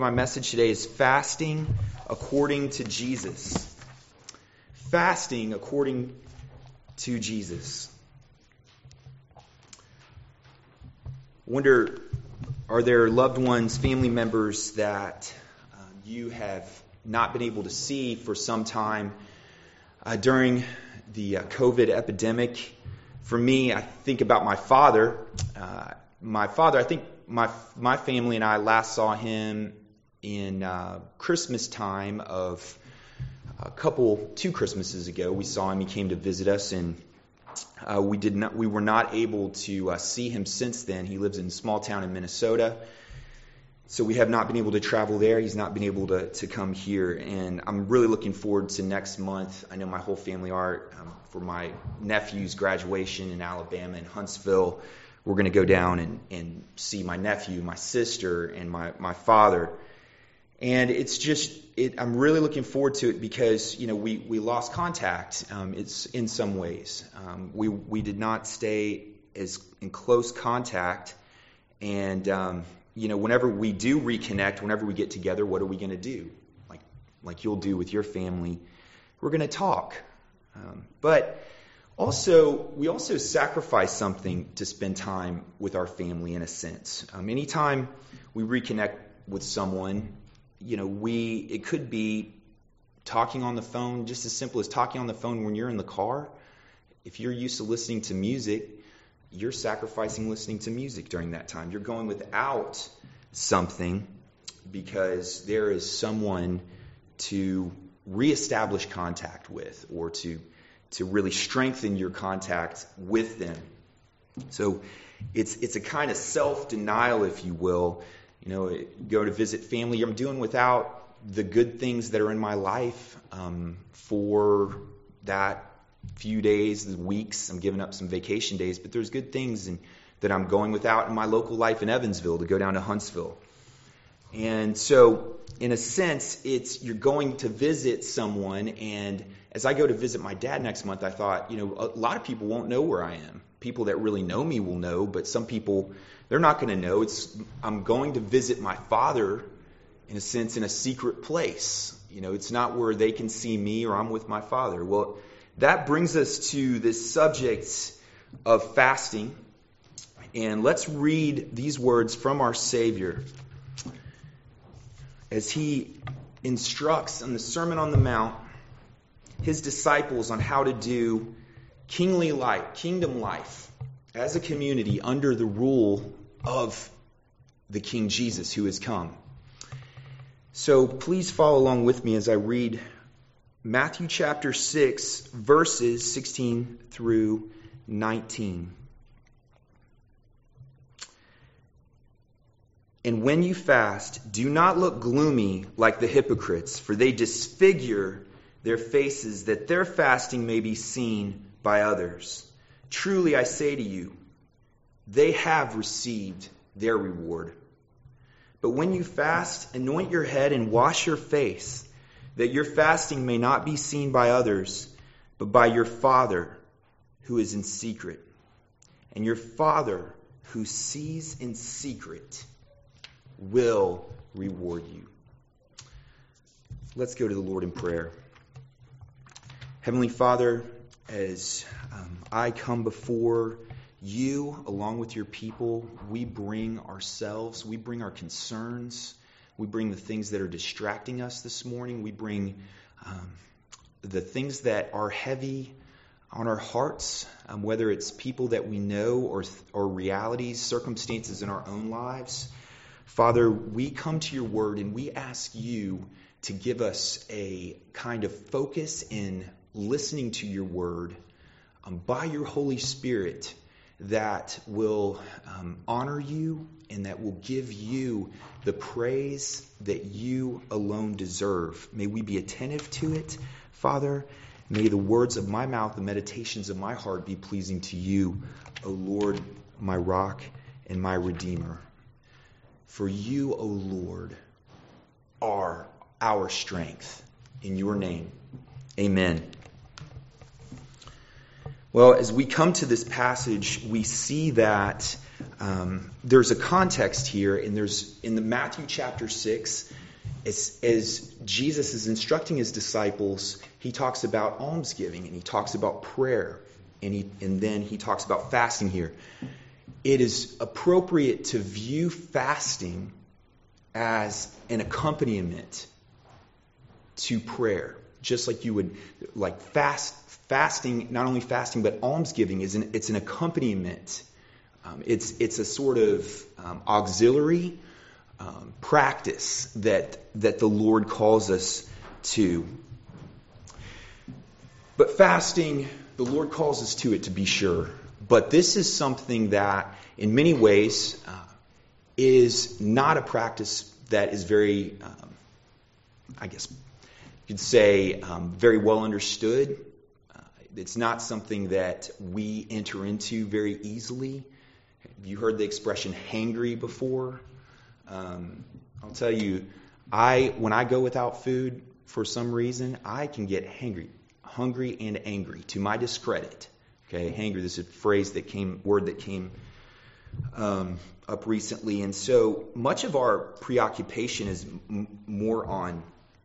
My message today is fasting according to Jesus. Fasting according to Jesus. Wonder, are there loved ones, family members that you have not been able to see for some time during the COVID epidemic? For me, I think about my father. I think my family and I last saw him in Christmas time of 2 Christmases ago. We saw him. He came to visit us, and we were not able to see him since then. He lives in a small town in Minnesota, so we have not been able to travel there. He's not been able to come here, and I'm really looking forward to next month. I know my whole family are, for my nephew's graduation in Alabama in Huntsville. We're going to go down and see my nephew, my sister, and my father. And it's just, I'm really looking forward to it because, we lost contact. It's in some ways. We did not stay as in close contact. And, whenever we do reconnect, whenever we get together, what are we going to do? Like you'll do with your family. We're going to talk. But we also sacrifice something to spend time with our family in a sense. Anytime we reconnect with someone, it could be talking on the phone, just as simple as talking on the phone when you're in the car. If you're used to listening to music, you're sacrificing listening to music during that time. You're going without something because there is someone to reestablish contact with or to really strengthen your contact with them. So it's a kind of self-denial, if you will. Go to visit family. I'm doing without the good things that are in my life for that few days, weeks. I'm giving up some vacation days, but there's good things that I'm going without in my local life in Evansville to go down to Huntsville. And so, in a sense, you're going to visit someone. And as I go to visit my dad next month, I thought, a lot of people won't know where I am. People that really know me will know, but some people, they're not going to know. I'm going to visit my father, in a sense, in a secret place. It's not where they can see me or I'm with my father. Well, that brings us to this subject of fasting. And let's read these words from our Savior as he instructs on the Sermon on the Mount his disciples on how to do kingly life, kingdom life, as a community under the rule of the King Jesus who has come. So please follow along with me as I read Matthew chapter 6, verses 16 through 19. And when you fast, do not look gloomy like the hypocrites, for they disfigure their faces that their fasting may be seen by others. Truly I say to you, they have received their reward. But when you fast, anoint your head and wash your face, that your fasting may not be seen by others, but by your Father who is in secret. And your Father who sees in secret will reward you. Let's go to the Lord in prayer. Heavenly Father, as I come before you along with your people, we bring ourselves, we bring our concerns, we bring the things that are distracting us this morning, we bring the things that are heavy on our hearts, whether it's people that we know or realities, circumstances in our own lives. Father, we come to your word and we ask you to give us a kind of focus in listening to your word by your Holy Spirit that will honor you and that will give you the praise that you alone deserve. May we be attentive to it, Father. May the words of my mouth, the meditations of my heart be pleasing to you, O Lord, my rock and my redeemer. For you, O Lord, are our strength. In your name, amen. Well, as we come to this passage, we see that there's a context here, and there's in the Matthew chapter 6, as Jesus is instructing his disciples, he talks about almsgiving, and he talks about prayer, and then he talks about fasting here. It is appropriate to view fasting as an accompaniment to prayer, just like you would like fasting. Not only fasting, but almsgiving it's an accompaniment. It's a sort of auxiliary practice that the Lord calls us to. But fasting, the Lord calls us to it, to be sure. But this is something that, in many ways, is not a practice that is very, I guess you could say, very well understood. It's not something that we enter into very easily. Have you heard the expression hangry before? I'll tell you, when I go without food for some reason, I can get hungry and angry to my discredit. Okay, hangry. This is a word that came up recently, and so much of our preoccupation is more on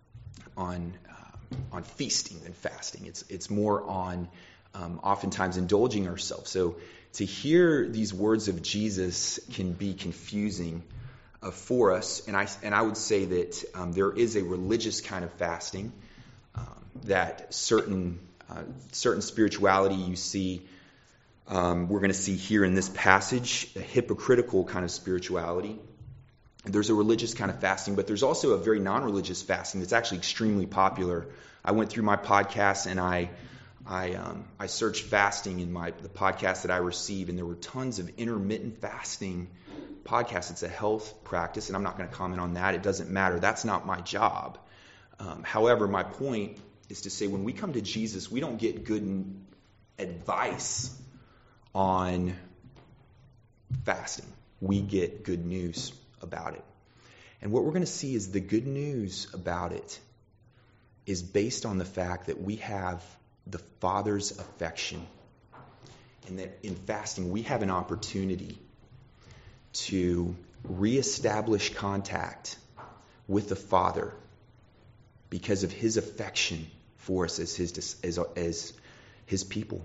feasting than fasting. It's more on oftentimes indulging ourselves. So to hear these words of Jesus can be confusing for us, and I would say that there is a religious kind of fasting that certain spirituality you see. We're going to see here in this passage a hypocritical kind of spirituality. There's a religious kind of fasting, but there's also a very non-religious fasting that's actually extremely popular. I went through my podcast and I searched fasting in the podcast that I receive, and there were tons of intermittent fasting podcasts. It's a health practice, and I'm not going to comment on that. It doesn't matter. That's not my job. However, my point is to say when we come to Jesus, we don't get good advice on fasting. We get good news about it. And what we're going to see is the good news about it is based on the fact that we have the Father's affection, and that in fasting we have an opportunity to reestablish contact with the Father because of His affection for us as His people.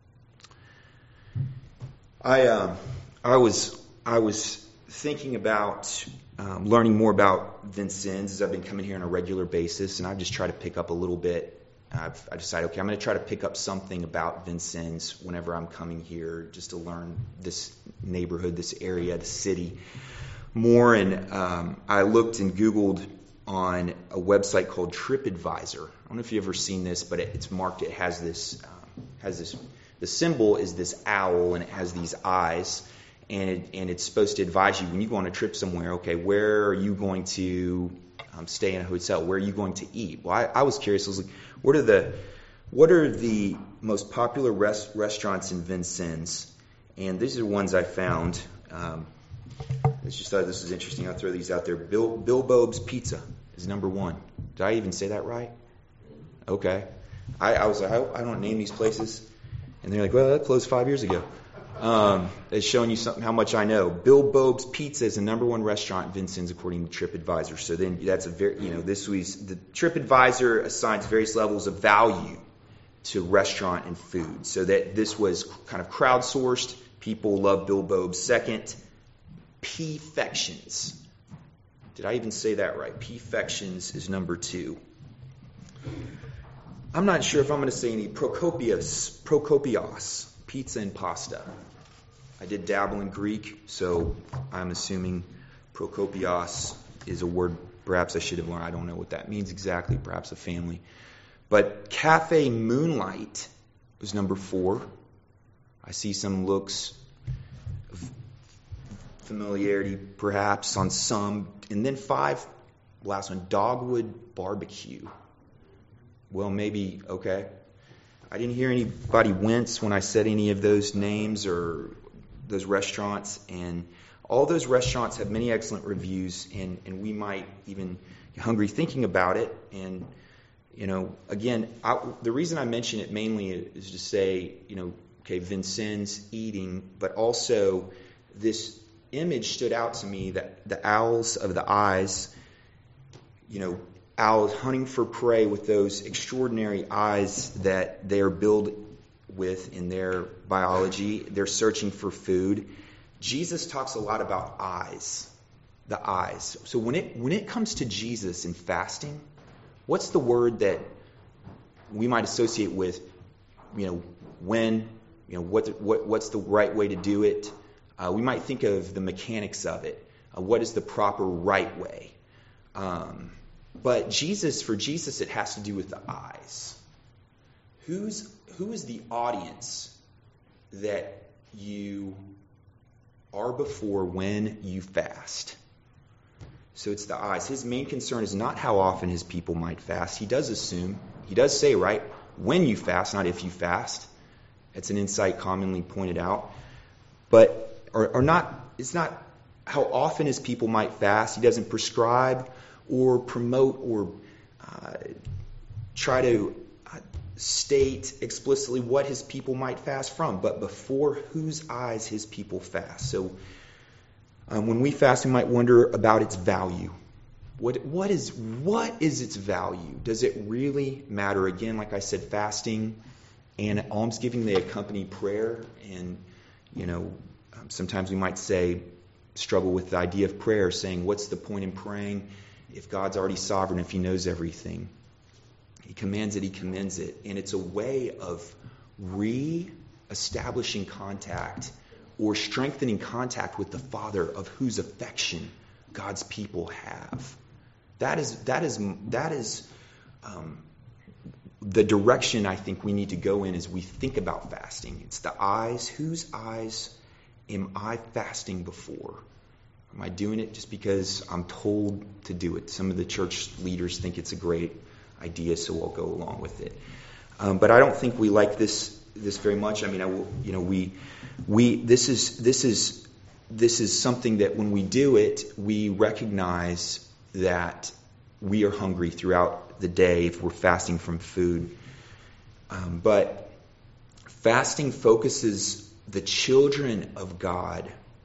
I was thinking about learning more about Vincennes as I've been coming here on a regular basis, and I've just tried to pick up a little bit. I decided, okay, I'm going to try to pick up something about Vincennes whenever I'm coming here, just to learn this neighborhood, this area, the city more. And I looked and Googled on a website called TripAdvisor. I don't know if you've ever seen this, but it's marked. It has this. The symbol is this owl, and it has these eyes, and it's supposed to advise you when you go on a trip somewhere. Okay, where are you going to stay in a hotel? Where are you going to eat? Well, I was curious. I was like, what are the most popular restaurants in Vincennes? And these are the ones I found. I just thought this was interesting. I'll throw these out there. Bilbo's Pizza is number one. Did I even say that right? Okay. I was like, I don't name these places. And they're like, well, that closed 5 years ago. It's showing you something how much I know. Bilbo's Pizza is the number one restaurant in Vincennes according to TripAdvisor. So then that's this was the TripAdvisor assigns various levels of value to restaurant and food. So that this was kind of crowdsourced. People love Bilbo's. Second, P-fections. Did I even say that right? P-fections is number 2. I'm not sure if I'm going to say any Prokopios, pizza and pasta. I did dabble in Greek, so I'm assuming Prokopios is a word perhaps I should have learned. I don't know what that means exactly, perhaps a family. But Cafe Moonlight was number 4. I see some looks of familiarity perhaps on some. And then 5, last one, Dogwood Barbecue. Well, maybe, okay. I didn't hear anybody wince when I said any of those names or those restaurants. And all those restaurants have many excellent reviews, and we might even get hungry thinking about it. And, again, the reason I mention it mainly is to say, okay, Vincennes eating, but also this image stood out to me, that the owls of the eyes, owls hunting for prey with those extraordinary eyes that they are built with in their biology. They're searching for food. Jesus talks a lot about eyes, the eyes. So when it comes to Jesus and fasting, what's the word that we might associate with, what's the right way to do it? We might think of the mechanics of it. What is the proper right way? But for Jesus, it has to do with the eyes. Who is the audience that you are before when you fast? So it's the eyes. His main concern is not how often his people might fast. He does say, right, when you fast, not if you fast. It's an insight commonly pointed out. But it's not how often his people might fast. He doesn't prescribe or promote or try to state explicitly what his people might fast from, but before whose eyes his people fast. So when we fast, we might wonder about its value. What is its value? Does it really matter? Again, like I said, fasting and almsgiving, they accompany prayer. And, sometimes we might struggle with the idea of prayer, saying, what's the point in praying if God's already sovereign, if he knows everything? He commands it, he commends it. And it's a way of re-establishing contact or strengthening contact with the Father, of whose affection God's people have. That is the direction I think we need to go in as we think about fasting. It's the eyes. Whose eyes am I fasting before? Am I doing it just because I'm told to do it? Some of the church leaders think it's a great idea, so I'll go along with it. But I don't think we like this very much. I mean, this is something that when we do it, we recognize that we are hungry throughout the day if we're fasting from food. But fasting focuses the children of God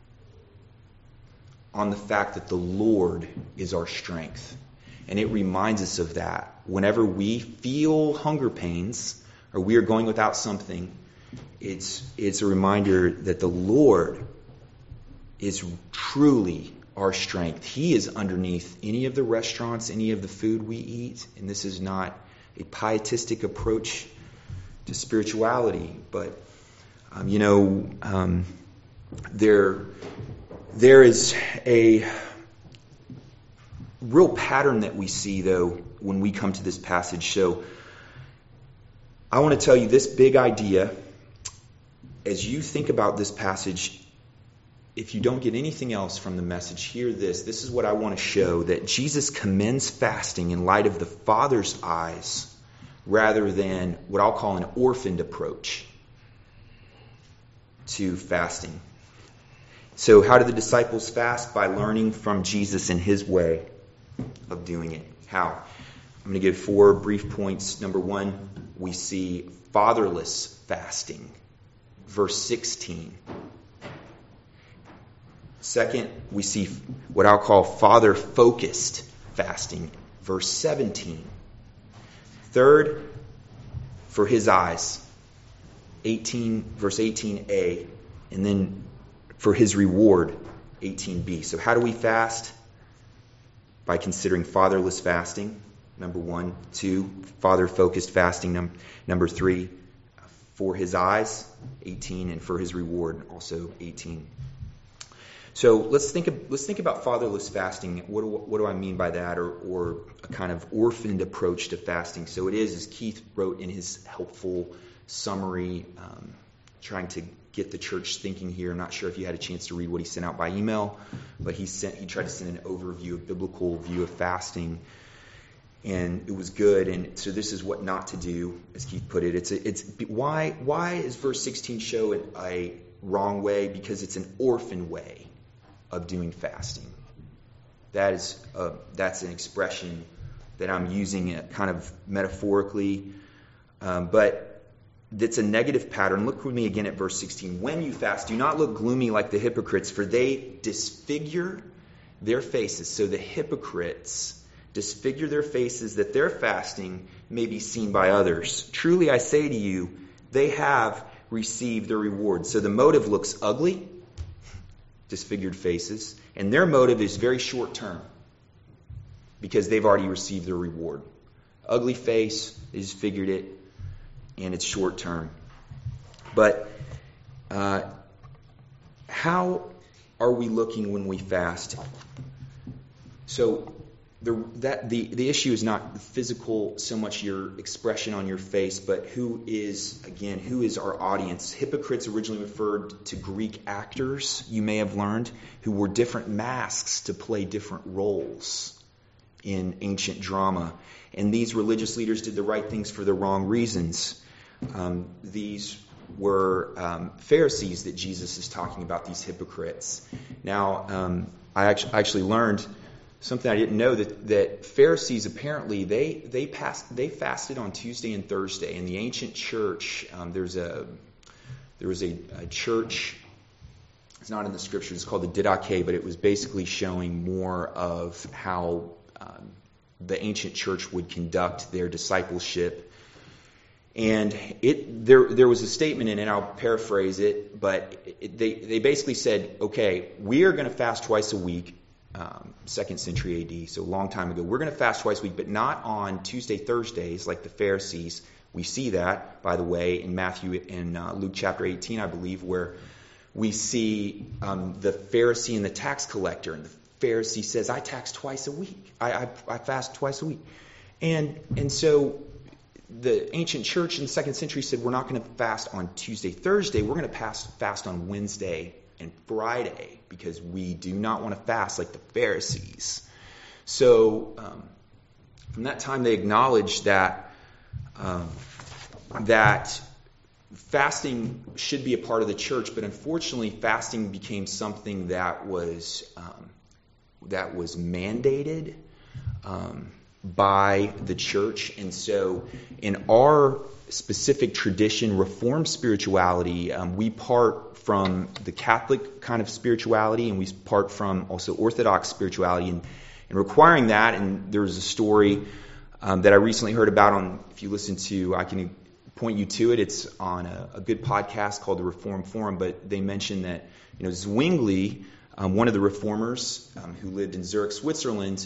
on the fact that the Lord is our strength. And it reminds us of that. Whenever we feel hunger pains or we are going without something, it's a reminder that the Lord is truly our strength. He is underneath any of the restaurants, any of the food we eat. And this is not a pietistic approach to spirituality, but there is a real pattern that we see, though, when we come to this passage. So I want to tell you this big idea. As you think about this passage, if you don't get anything else from the message, hear this. This is what I want to show, that Jesus commends fasting in light of the Father's eyes rather than what I'll call an orphaned approach to fasting. So how do the disciples fast? By learning from Jesus and his way of doing it. How? I'm going to give 4 brief points. Number 1, we see fatherless fasting. Verse 16. Second, we see what I'll call father-focused fasting. Verse 17. Third, for his eyes. Verse 18a. And then for his reward, 18b. So how do we fast? By considering fatherless fasting, number 1. 2, father-focused fasting, number 3. For his eyes, 18, and for his reward, also 18. So let's think about fatherless fasting. What do I mean by that, or a kind of orphaned approach to fasting? So it is, as Keith wrote in his helpful summary, trying to get the church thinking here. I'm not sure if you had a chance to read what he sent out by email, but he tried to send an overview, a biblical view of fasting. And it was good, and so this is what not to do, as Keith put it. Why is verse 16 show a wrong way? Because it's an orphan way of doing fasting. That's an expression that I'm using kind of metaphorically, but that's a negative pattern. Look with me again at verse 16. When you fast, do not look gloomy like the hypocrites, for they disfigure their faces. So the hypocrites disfigure their faces that their fasting may be seen by others. Truly I say to you, they have received their reward. So the motive looks ugly, disfigured faces, and their motive is very short term because they've already received their reward. Ugly face, they disfigured it, and it's short term. But how are we looking when we fast? So the issue is not physical, so much your expression on your face, but who is our audience? Hypocrites originally referred to Greek actors, you may have learned, who wore different masks to play different roles in ancient drama. And these religious leaders did the right things for the wrong reasons. These were Pharisees that Jesus is talking about, these hypocrites. Now, I actually learned something I didn't know, that Pharisees apparently they fasted on Tuesday and Thursday. In the ancient church, there was a church. It's not in the scriptures. It's called the Didache, but it was basically showing more of how the ancient church would conduct their discipleship. And there was a statement in it, and I'll paraphrase it, but they basically said, okay, we are going to fast twice a week, 2nd century AD, so a long time ago. We're going to fast twice a week, but not on Tuesday, Thursdays like the Pharisees. We see that, by the way, in Matthew and Luke chapter 18, I believe, where we see the Pharisee and the tax collector, and the Pharisee says, I tax twice a week. I fast twice a week. And so the ancient church in the 2nd century said, we're not going to fast on Tuesday, Thursday. We're going to fast on Wednesday and Friday because we do not want to fast like the Pharisees. So from that time, they acknowledged that fasting should be a part of the church, but unfortunately, fasting became something that was mandated by the church. And so in our specific tradition, Reformed spirituality, we part from the Catholic kind of spirituality, and we part from also Orthodox spirituality, and requiring that. And there's a story that I recently heard about if you listen to, I can point you to it. It's on a good podcast called the Reform Forum, but they mentioned that, Zwingli, one of the reformers who lived in Zurich, Switzerland,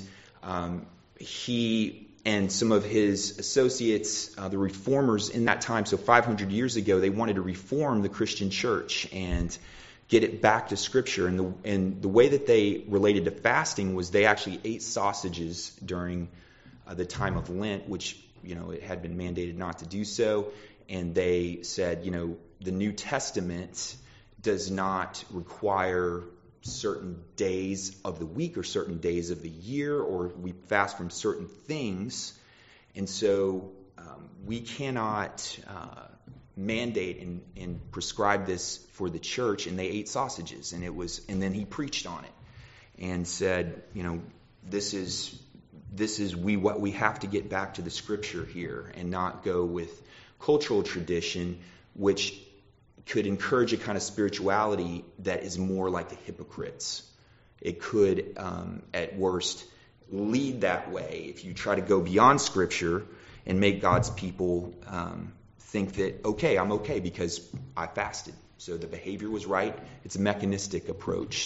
he and some of his associates, the reformers in that time, so 500 years ago, they wanted to reform the Christian church and get it back to Scripture. And the way that they related to fasting was they actually ate sausages during the time of Lent, which, it had been mandated not to do so. And they said, the New Testament does not require certain days of the week or certain days of the year, or we fast from certain things. And so we cannot mandate and prescribe this for the church. And they ate sausages, and then he preached on it and said, this is what we have to get back to the Scripture here and not go with cultural tradition, which could encourage a kind of spirituality that is more like the hypocrites. It could, at worst, lead that way if you try to go beyond Scripture and make God's people think that, okay, I'm okay because I fasted. So the behavior was right. It's a mechanistic approach.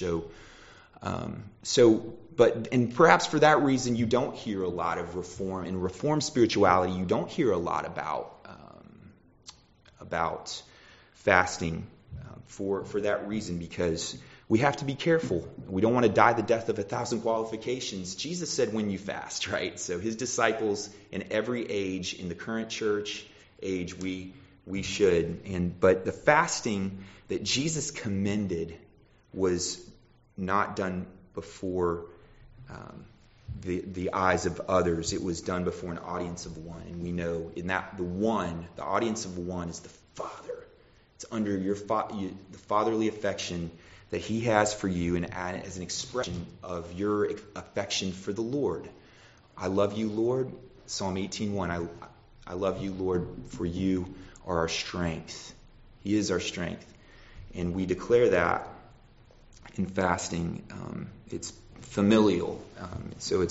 And perhaps for that reason, you don't hear a lot of reform. In Reformed spirituality, you don't hear a lot about fasting for that reason, because we have to be careful. We don't want to die the death of 1,000 qualifications. Jesus said when you fast, right? So his disciples in every age, in the current church age, we should. But the fasting that Jesus commended was not done before the eyes of others. It was done before an audience of one. And we know in that the audience of one is the Father. It's under the fatherly affection that he has for you, and as an expression of your affection for the Lord. I love you, Lord. Psalm 18:1. I love you, Lord, for you are our strength. He is our strength. And we declare that in fasting. It's familial. So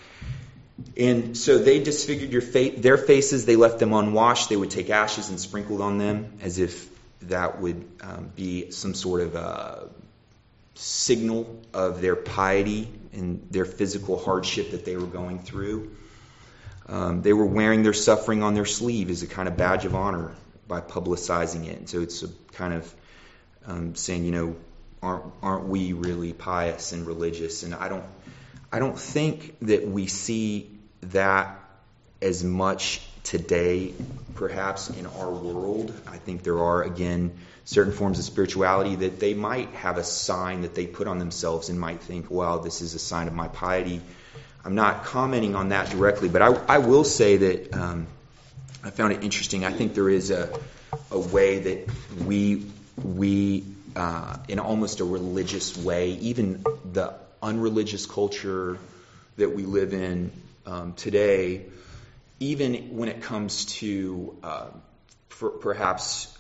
they disfigured their faces. They left them unwashed. They would take ashes and sprinkle on them as if that would be some sort of signal of their piety and their physical hardship that they were going through. They were wearing their suffering on their sleeve as a kind of badge of honor by publicizing it. And so it's a kind of saying, aren't we really pious and religious? And I don't think that we see that as much today, perhaps in our world. I think there are, again, certain forms of spirituality that they might have a sign that they put on themselves and might think, well, this is a sign of my piety. I'm not commenting on that directly, but I will say that I found it interesting. I think there is a way that we in almost a religious way, even the unreligious culture that we live in today, even when it comes to perhaps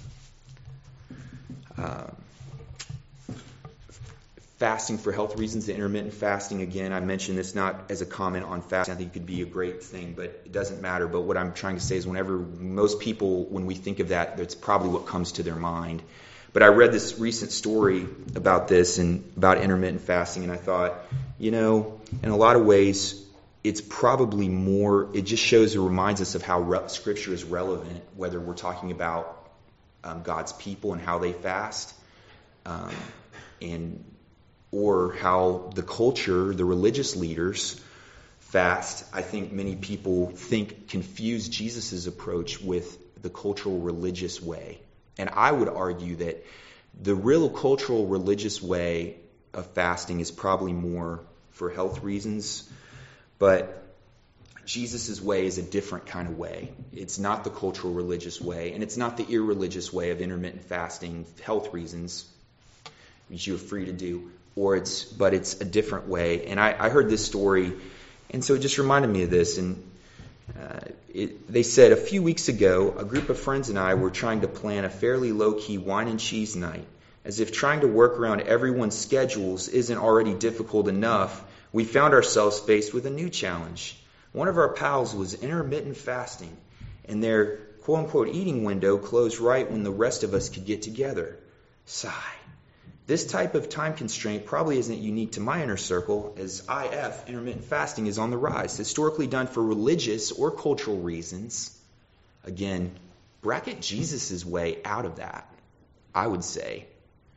fasting for health reasons, the intermittent fasting, again, I mentioned this not as a comment on fasting. I think it could be a great thing, but it doesn't matter. But what I'm trying to say is whenever most people, when we think of that, that's probably what comes to their mind. But I read this recent story about this and about intermittent fasting, and I thought, in a lot of ways, it's probably more, it just shows or reminds us of how Scripture is relevant, whether we're talking about God's people and how they fast, or how the culture, the religious leaders fast. I think many people confuse Jesus' approach with the cultural religious way. And I would argue that the real cultural religious way of fasting is probably more for health reasons, but Jesus' way is a different kind of way. It's not the cultural religious way, and it's not the irreligious way of intermittent fasting, health reasons, which you're free to do, but it's a different way. And I heard this story, and so it just reminded me of this. And they said, a few weeks ago, a group of friends and I were trying to plan a fairly low-key wine and cheese night. As if trying to work around everyone's schedules isn't already difficult enough, we found ourselves faced with a new challenge. One of our pals was intermittent fasting, and their quote-unquote eating window closed right when the rest of us could get together. Sigh. This type of time constraint probably isn't unique to my inner circle, as IF, intermittent fasting, is on the rise, historically done for religious or cultural reasons. Again, bracket Jesus' way out of that, I would say.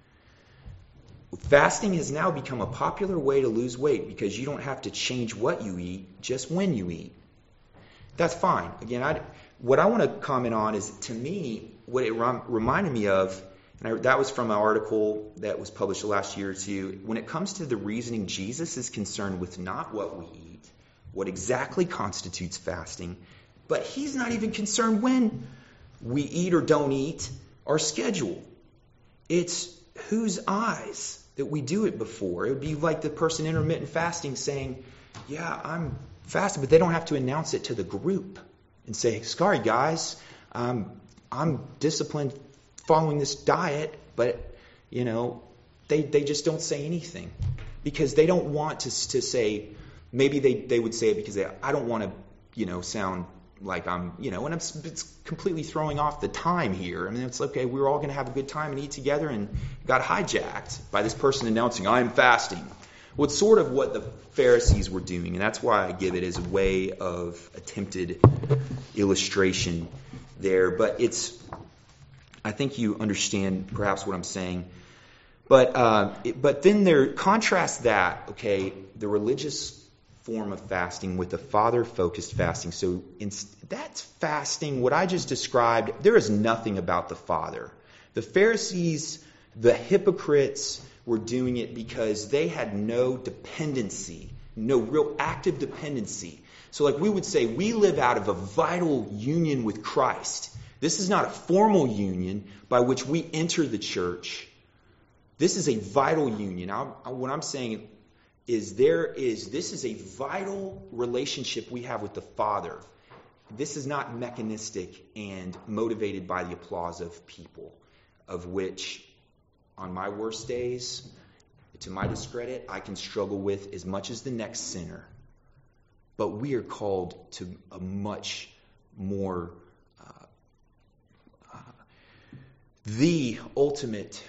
Fasting has now become a popular way to lose weight because you don't have to change what you eat, just when you eat. That's fine. Again, what I want to comment on is, to me, what it reminded me of, and that was from an article that was published last year or two. When it comes to the reasoning, Jesus is concerned with not what we eat, what exactly constitutes fasting, but he's not even concerned when we eat or don't eat, our schedule. It's whose eyes that we do it before. It would be like the person intermittent fasting saying, yeah, I'm fasting, but they don't have to announce it to the group and say, sorry guys, I'm disciplined following this diet, but they just don't say anything because they don't want to say. Maybe they would say it because I don't want to sound like I'm and it's completely throwing off the time here. I mean, it's okay, we're all going to have a good time and eat together, and got hijacked by this person announcing I'm fasting. Well, it's sort of what the Pharisees were doing, and that's why I give it as a way of attempted illustration there. But I think you understand perhaps what I'm saying. But then contrast that, okay, the religious form of fasting with the Father-focused fasting. So that's fasting, what I just described, there is nothing about the Father. The Pharisees, the hypocrites, were doing it because they had no dependency, no real active dependency. So like we would say, we live out of a vital union with Christ. This is not a formal union by which we enter the church. This is a vital union. What I'm saying is this is a vital relationship we have with the Father. this is not mechanistic and motivated by the applause of people, of which on my worst days, to my discredit, I can struggle with as much as the next sinner. But we are called to a much more, the ultimate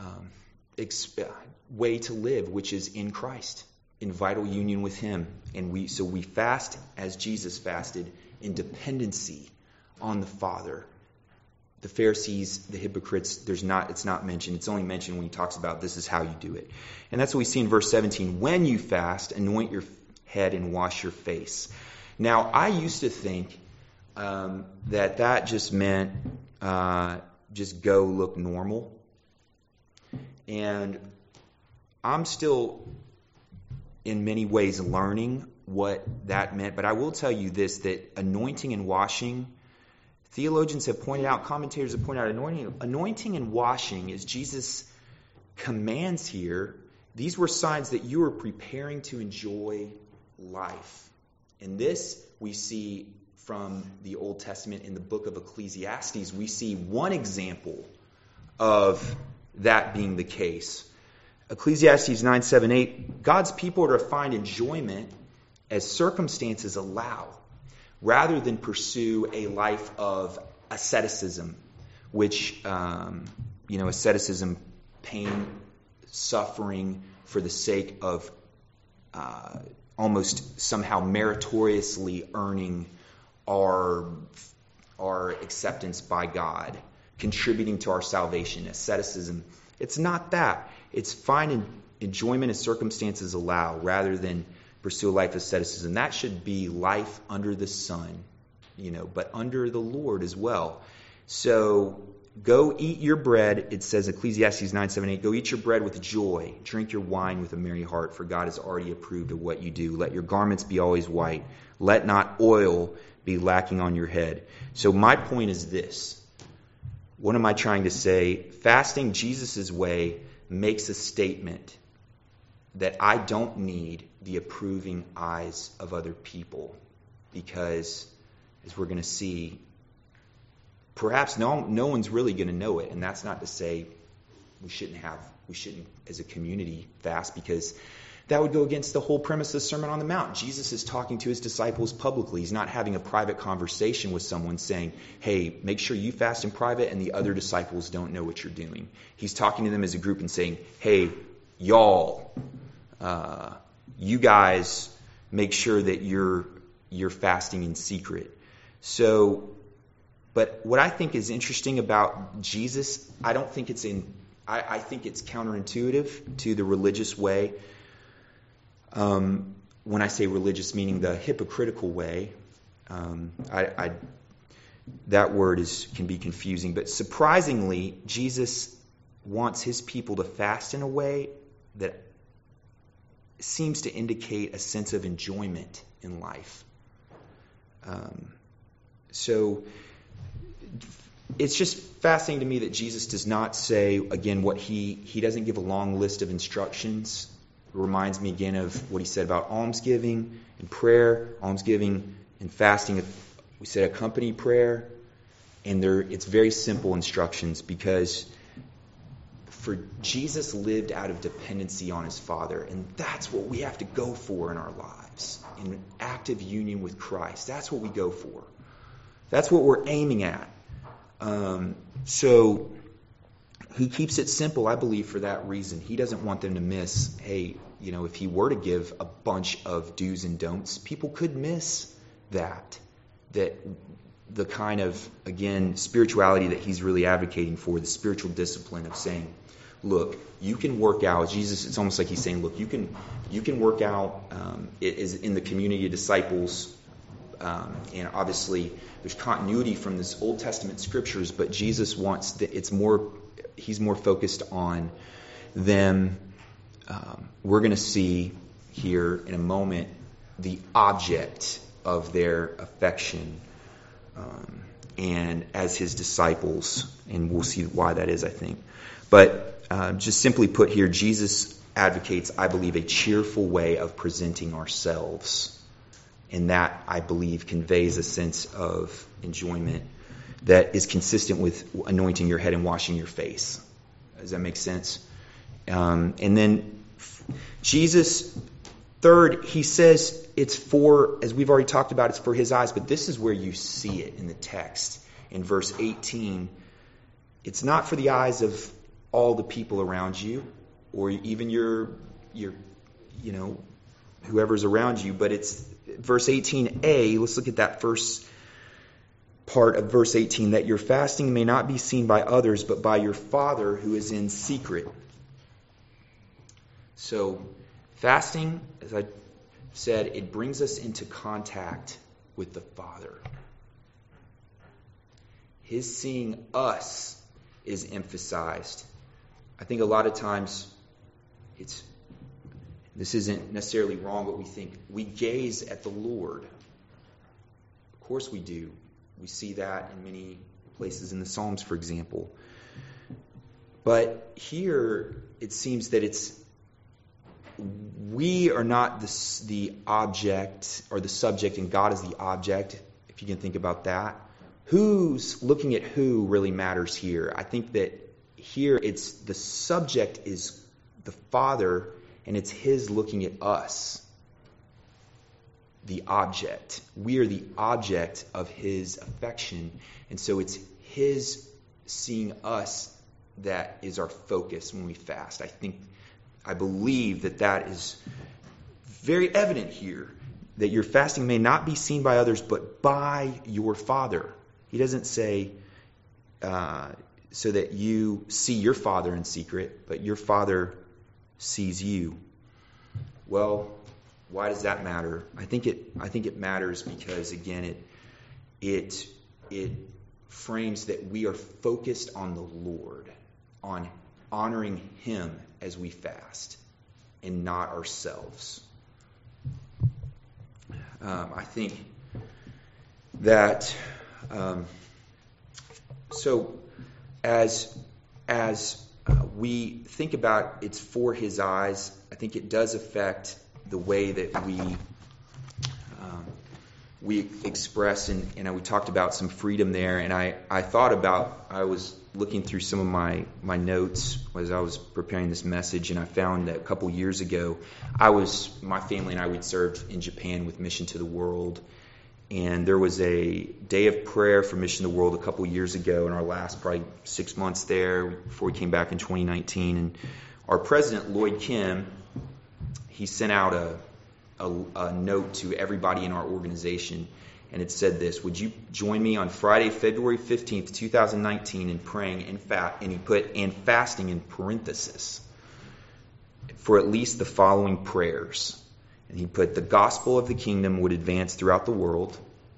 way to live, which is in Christ, in vital union with Him. And we fast as Jesus fasted, in dependency on the Father. The Pharisees, the hypocrites, it's not mentioned. It's only mentioned when he talks about this is how you do it. And that's what we see in verse 17. When you fast, anoint your head and wash your face. Now, I used to think that just meant just go look normal. And I'm still in many ways learning what that meant. But I will tell you this, that anointing and washing, theologians have pointed out, commentators have pointed out, anointing and washing, as Jesus commands here, these were signs that you were preparing to enjoy life. And this we see from the Old Testament in the book of Ecclesiastes. We see one example of that being the case. Ecclesiastes 9:7-8, God's people are to find enjoyment as circumstances allow, rather than pursue a life of asceticism, which, asceticism, pain, suffering for the sake of almost somehow meritoriously earning our acceptance by God, contributing to our salvation. Asceticism, it's not that. It's find enjoyment as circumstances allow, rather than pursue a life of asceticism. That should be life under the sun, but under the Lord as well. So go eat your bread, it says Ecclesiastes 9:7-8, go eat your bread with joy, drink your wine with a merry heart, for God has already approved of what you do. Let your garments be always white. Let not oil be lacking on your head. So my point is this. What am I trying to say? Fasting Jesus' way makes a statement that I don't need the approving eyes of other people, because, as we're going to see, perhaps no one's really going to know it. And that's not to say we shouldn't as a community fast, because that would go against the whole premise of the Sermon on the Mount. Jesus is talking to his disciples publicly. He's not having a private conversation with someone saying, hey, make sure you fast in private and the other disciples don't know what you're doing. He's talking to them as a group and saying, hey, y'all, you guys make sure that you're fasting in secret. So, but what I think is interesting about Jesus, I think it's counterintuitive to the religious way. When I say religious, meaning the hypocritical way, that word can be confusing. But surprisingly, Jesus wants his people to fast in a way that seems to indicate a sense of enjoyment in life. So it's just fascinating to me that Jesus does not say, again, what he doesn't give a long list of instructions. It reminds me again of what he said about almsgiving and prayer, almsgiving and fasting. We said accompany prayer, and it's very simple instructions, because for Jesus lived out of dependency on his Father, and that's what we have to go for in our lives, in active union with Christ. That's what we go for. That's what we're aiming at. So he keeps it simple, I believe, for that reason. He doesn't want them to miss, hey, if he were to give a bunch of do's and don'ts, people could miss that the kind of, again, spirituality that he's really advocating for, the spiritual discipline of saying, look, you can work out. Jesus, it's almost like he's saying, look, you can work out. It is in the community of disciples, and obviously there's continuity from this Old Testament scriptures, but Jesus wants that he's more focused on them. We're going to see here in a moment the object of their affection, and as his disciples, and we'll see why that is, I think. But just simply put here, Jesus advocates, I believe, a cheerful way of presenting ourselves And that, I believe, conveys a sense of enjoyment that is consistent with anointing your head and washing your face. Does that make sense? And then Jesus, third, he says it's for, as we've already talked about, it's for his eyes, but this is where you see it in the text. In verse 18, it's not for the eyes of all the people around you, or even your whoever's around you, but it's verse 18a. Let's look at that first part of verse 18, that your fasting may not be seen by others, but by your Father who is in secret. So fasting, as I said, it brings us into contact with the Father. His seeing us is emphasized. I think a lot of times this isn't necessarily wrong, but we think we gaze at the Lord. Of course we do. We see that in many places in the Psalms, for example. But here it seems that we are not the object or the subject, and God is the object, if you can think about that. Who's looking at who really matters here. I think that here it's the subject is the Father, and it's his looking at us, the object. We are the object of his affection, and so it's his seeing us that is our focus when we fast. I believe that is very evident here, that your fasting may not be seen by others, but by your Father. He doesn't say so that you see your Father in secret, but your Father sees you. Well, why does that matter? I think it matters because, again, it frames that we are focused on the Lord, on honoring him as we fast, and not ourselves. I think that so as we think about it's for his eyes, I think it does affect the way that we express, and we talked about some freedom there, and I was looking through some of my notes as I was preparing this message, and I found that a couple years ago, my family and I, we'd served in Japan with Mission to the World, and there was a day of prayer for Mission to the World a couple years ago in our last probably 6 months there before we came back in 2019, and our president, Lloyd Kim, he sent out a note to everybody in our organization, and it said this: would you join me on Friday, February 15th, 2019 in praying and he put "and fasting" in parenthesis for at least the following prayers. And he put the gospel of the kingdom would advance throughout the world.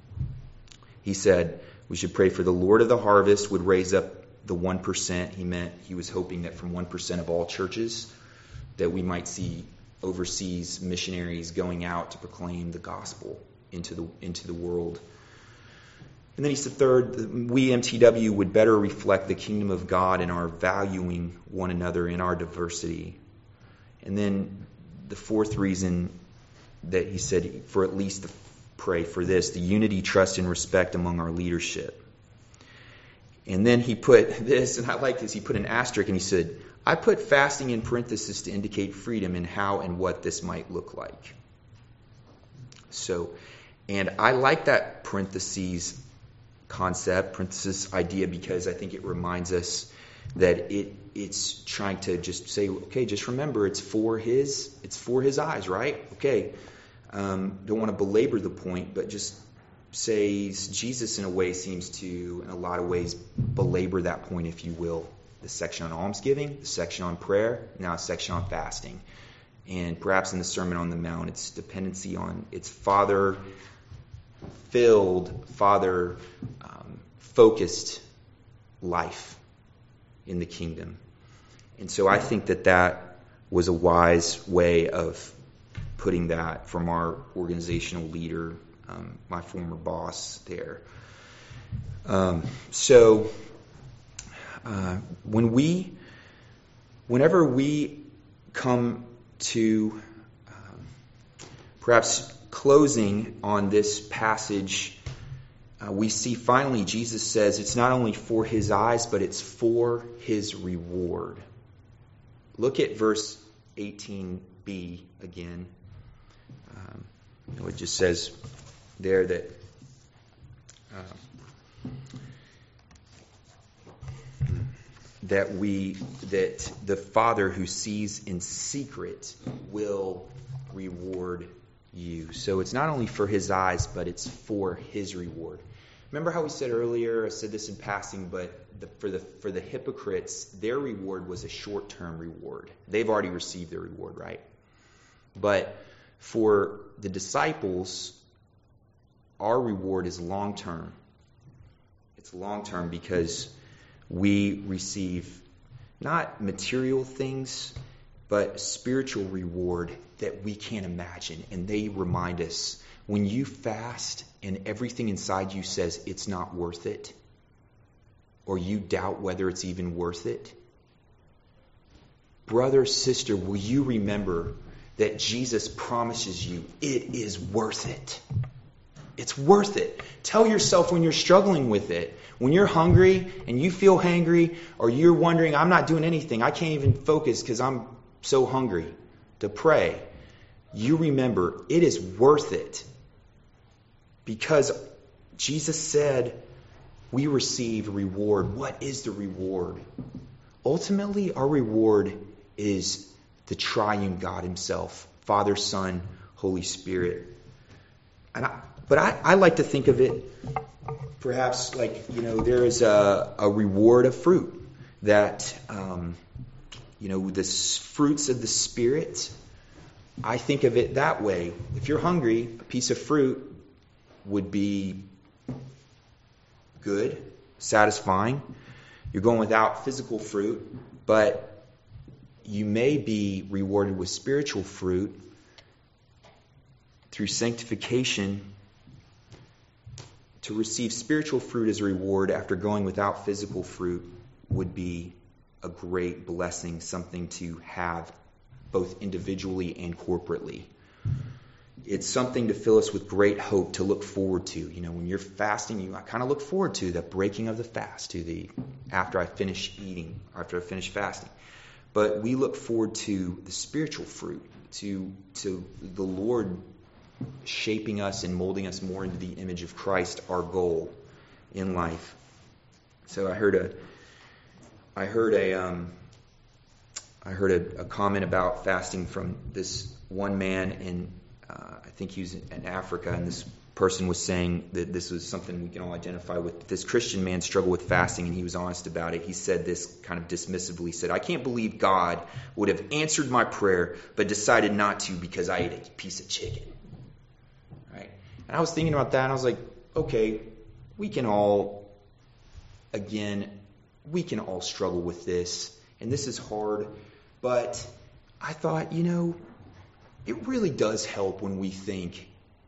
He said we should pray for the Lord of the harvest would raise up the 1%. He was hoping that from 1% of all churches that we might see overseas missionaries going out to proclaim the gospel into the world. And then he said third, we MTW would better reflect the kingdom of God in our valuing one another in our diversity. And then the fourth reason that he said for at least pray for this, the unity, trust, and respect among our leadership. And then he put this, and I like this, he put an asterisk and he said, I put fasting in parenthesis to indicate freedom in how and what this might look like. So, and I like that parenthesis concept, parenthesis idea, because I think it reminds us that it's trying to just say, okay, just remember it's for his eyes, right? Okay, don't want to belabor the point, but just says Jesus in a way seems to, in a lot of ways, belabor that point, if you will. The section on almsgiving, the section on prayer, now a section on fasting. And perhaps in the Sermon on the Mount, it's dependency on its Father-filled, Father-focused life in the kingdom. And so I think that was a wise way of putting that from our organizational leader, my former boss there. Whenever we come to perhaps closing on this passage, we see finally Jesus says it's not only for his eyes, but it's for his reward. Look at verse 18b again. It just says there that that the Father who sees in secret will reward you. So it's not only for his eyes, but it's for his reward. Remember how we said earlier, I said this in passing, but for the hypocrites, their reward was a short-term reward. They've already received their reward, right? But for the disciples, our reward is long-term. It's long-term because we receive not material things, but spiritual reward that we can't imagine. And they remind us, when you fast and everything inside you says it's not worth it, or you doubt whether it's even worth it, brother, sister, will you remember that Jesus promises you it is worth it? It's worth it. Tell yourself when you're struggling with it, when you're hungry and you feel hangry, or you're wondering, I'm not doing anything, I can't even focus because I'm so hungry to pray. You remember, it is worth it. Because Jesus said we receive a reward. What is the reward? Ultimately, our reward is the triune God himself, Father, Son, Holy Spirit. But I like to think of it perhaps like, there is a reward of fruit that, the fruits of the Spirit. I think of it that way. If you're hungry, a piece of fruit would be good, satisfying. You're going without physical fruit, but you may be rewarded with spiritual fruit through sanctification. To receive spiritual fruit as a reward after going without physical fruit would be a great blessing, something to have both individually and corporately. It's something to fill us with great hope, to look forward to. When you're fasting, I kind of look forward to the breaking of the fast, after I finish eating, after I finish fasting. But we look forward to the spiritual fruit, to the Lord shaping us and molding us more into the image of Christ, our goal in life. So I heard a comment about fasting from this one man in I think he was in Africa, and this person was saying that this was something we can all identify with. This Christian man struggled with fasting, and he was honest about it. He said this kind of dismissively. He said, I can't believe God would have answered my prayer, but decided not to because I ate a piece of chicken. Right? And I was thinking about that, and I was like, okay, we can all struggle with this, and this is hard, but I thought, it really does help when we think,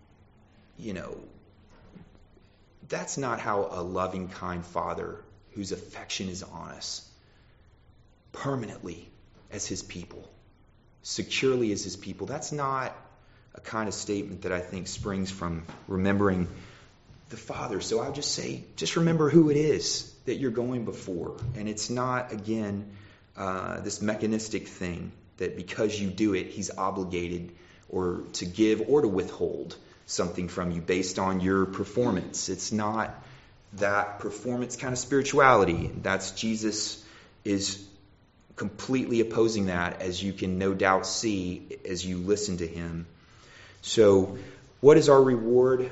that's not how a loving, kind Father whose affection is on us, permanently as his people, securely as his people. That's not a kind of statement that I think springs from remembering the Father. So I would just say, just remember who it is that you're going before. And it's not, again, this mechanistic thing that because you do it, he's obligated or to give or to withhold something from you based on your performance. It's not that performance kind of spirituality. That's Jesus is completely opposing that, as you can no doubt see as you listen to him. So what is our reward?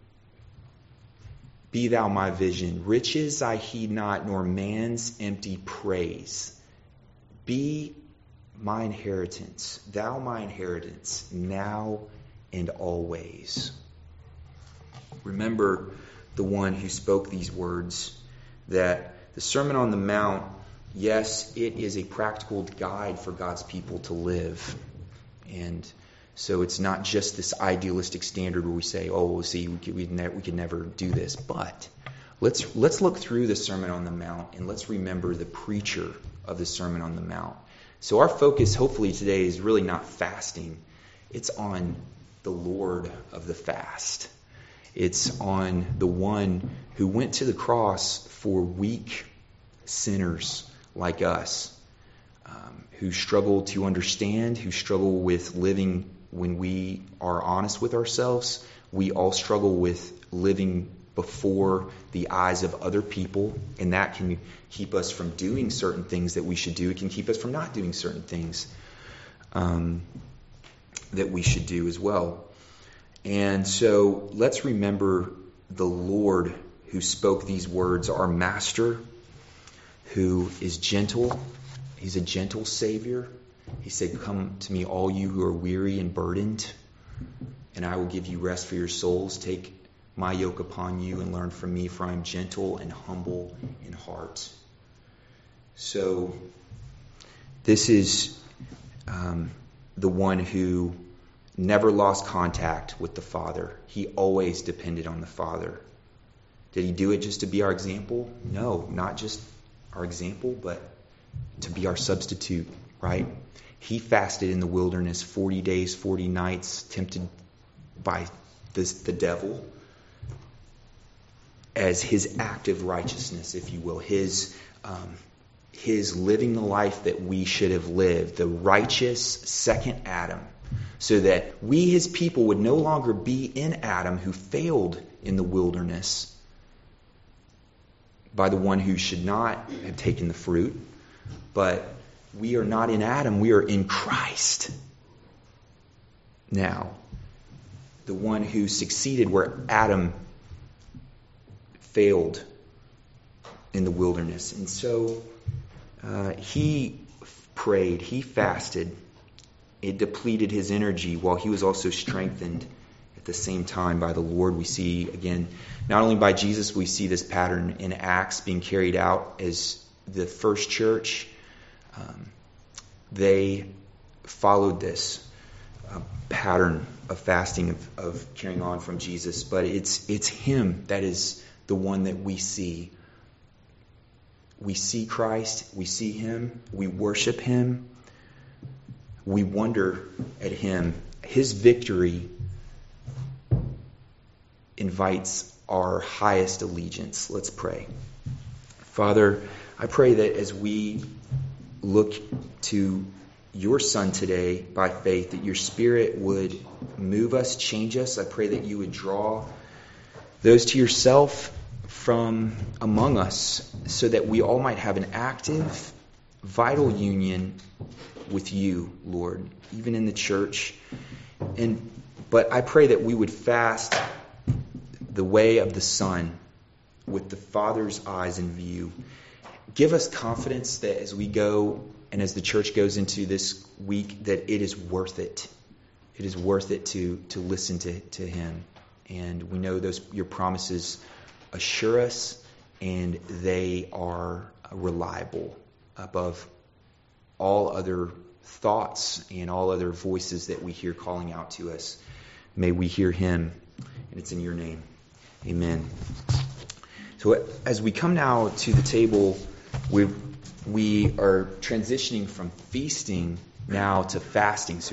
Be thou my vision. Riches I heed not, nor man's empty praise. Be my inheritance, thou my inheritance, now and always. Remember the one who spoke these words, that the Sermon on the Mount, yes, it is a practical guide for God's people to live. And so it's not just this idealistic standard where we say, oh, see, we can never do this. But let's look through the Sermon on the Mount, and let's remember the preacher of the Sermon on the Mount. So our focus, hopefully today, is really not fasting. It's on the Lord of the fast. It's on the one who went to the cross for weak sinners like us, who struggle to understand, who struggle with living when we are honest with ourselves. We all struggle with living before the eyes of other people, and that can keep us from doing certain things that we should do. It can keep us from not doing certain things that we should do as well. And so let's remember the Lord who spoke these words, our Master, who is gentle. He's a gentle Savior. He said, "Come to me, all you who are weary and burdened, and I will give you rest for your souls. Take my yoke upon you and learn from me, for I am gentle and humble in heart." So this is the one who never lost contact with the Father. He always depended on the Father. Did he do it just to be our example? No, not just our example, but to be our substitute, right? He fasted in the wilderness 40 days, 40 nights, tempted by the devil as his active righteousness, if you will, his living the life that we should have lived, the righteous second Adam, so that we, his people, would no longer be in Adam, who failed in the wilderness by the one who should not have taken the fruit. But we are not in Adam, we are in Christ now. The one who succeeded where Adam failed in the wilderness. And so he prayed, he fasted. It depleted his energy while he was also strengthened at the same time by the Lord. We see, again, not only by Jesus, we see this pattern in Acts being carried out as the first church. They followed this pattern of fasting, of carrying on from Jesus. But it's him that is the one that we see. We see Christ, we see him, we worship him, we wonder at him. His victory invites our highest allegiance. Let's pray. Father, I pray that as we look to your Son today by faith, that your Spirit would move us, change us. I pray that you would draw those to yourself from among us, so that we all might have an active, vital union with you, Lord, even in the church. But I pray that we would fast the way of the Son, with the Father's eyes in view. Give us confidence that as we go and as the church goes into this week, that it is worth it. It is worth it to listen to him. And we know your promises assure us, and they are reliable above all other thoughts and all other voices that we hear calling out to us. May we hear him, and it's in your name. Amen. So as we come now to the table, we are transitioning from feasting now to fasting. So